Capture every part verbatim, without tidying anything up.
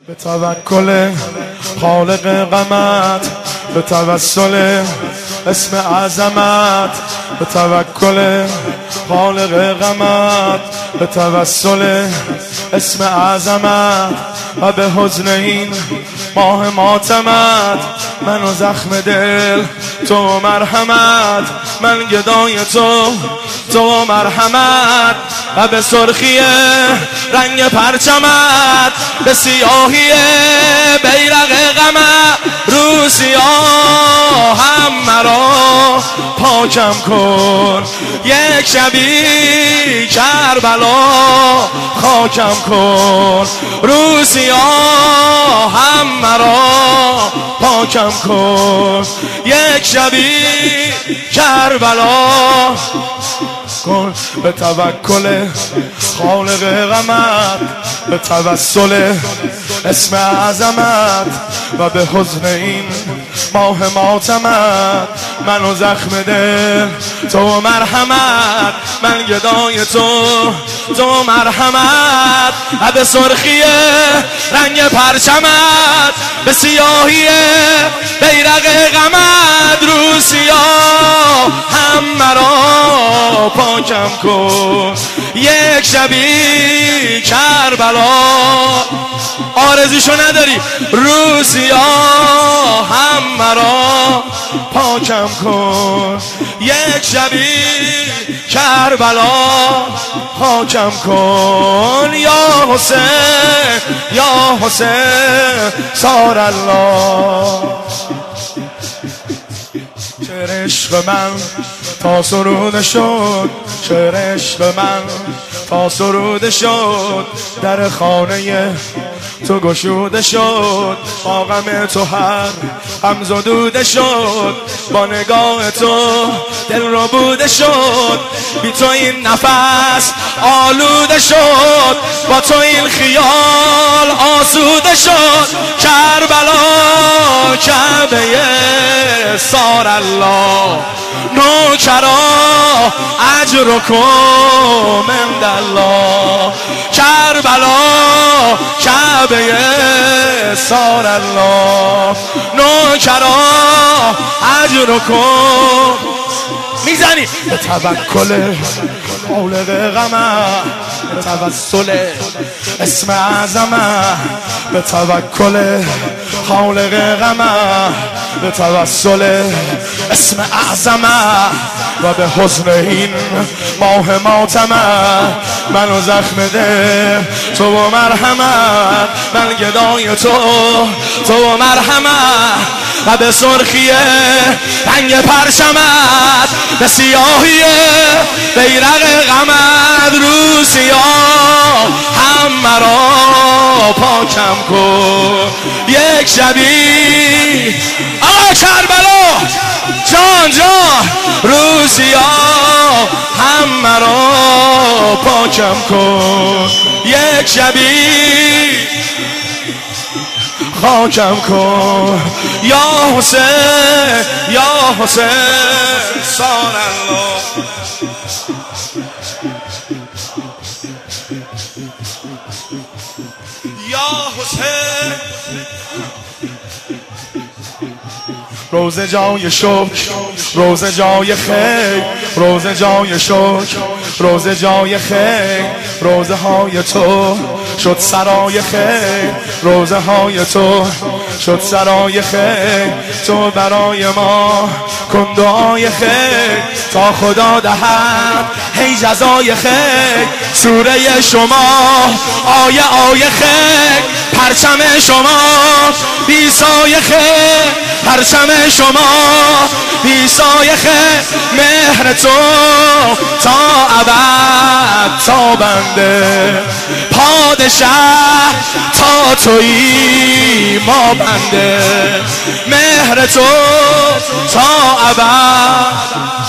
به توکل خالق غمت، به توسل اسم عظمت، به توکل خالق غمت، به توسل اسم عظمت و به حزن این ماه ماتمت. من و زخم دل تو مرحمت، من گدای تو تو مرحمت و به سرخی رنگ پرچمت، به سیاهی بیرق غمت. رو سیاه هم مرا پاکم کن، یک شبی کربلا خاکم کن. رو سیاه هم مرا پاکم کن، یک شبی کربلا کن. به توکل خالق غمت، به توسل اسم عظمت و به حزن این ماه ماتمت. من و زخم دل تو مرحمت، من گدای تو تو مرحمت و به سرخی رنگ پرچمت، به سیاهی بیرق غمت. رو سیاه هم مرا پاکم کن، یک شبی کربلا. آرزوشو نداری؟ رو سیاه هم مرا پاکم کن، یک شبی کربلا خاکم کن. یا حسین یا حسین سار الله، شعر عشق من تا سروده شد، شعر عشق من تا سروده شد. در خانه تو گشوده شد، با غم تو هر هم زدوده شد. با نگاه تو دل رو بوده شد، بی تو این نفس آلوده شد. با تو این خیال آسوده شد. کربلا کعبه سار الله، نوکرا اجرکم عند الله. کربلا کعبه سار الله، نوکرا اجرکم. میزنی به توکل خالق غمت، به توسل اسم عظمت، به توکل خالق غمت، به توسل اسم اعظمت و به حزن این ماه ماتمت. من و زخم دل تو و مرحمت، من گدای تو تو و مرحمت و به سرخی رنگ پرچمت، به سیاهی بیرق غمت. رو سیاه هم مرا پاکم کن، یک شبی آقا کربلا جان جان. رو سیاه هم مرا پاکم کن، یک شبی خاکم کن. یا حسین یا حسین سار الله. یا حسین روزه جای شکر، روزه جای خیر، روزه جای شکر، روزه جای خیر. روزه های تو شد سرای خیر، روزه های تو شد سرای خیر. تو برای ما کن دعای خیر، تا خدا دهد هی جزای خیر. سوره شما آیه آیه خیر، پرچم شما بی سایه خیر، پرچم شما بی سایه خیر. مهر تو تا ابد تا بنده، پادشه تا تویی ما بنده. مهر تو تا ابد،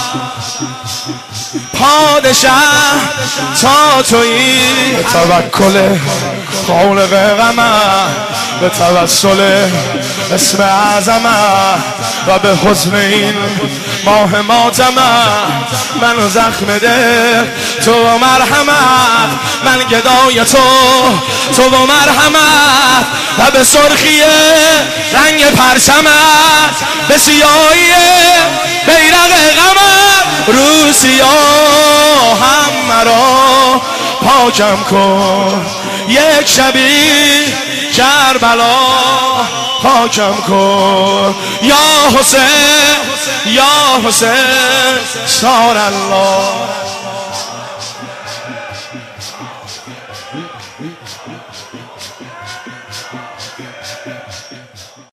پادشه تا تویی. به توکل خالق غمت، به توسل اسم عظمت و به حزن این ماه ماتمت. من و زخم دل تو و مرحمت، من گدای تو تو و مرحمت و به به سرخی رنگ پرچمت، به سیاهی بیرق غمت، رو سیاهم مرا پاکم کن، یک شبی کربلا پاکم کن. یا حسین یا حسین سار الله.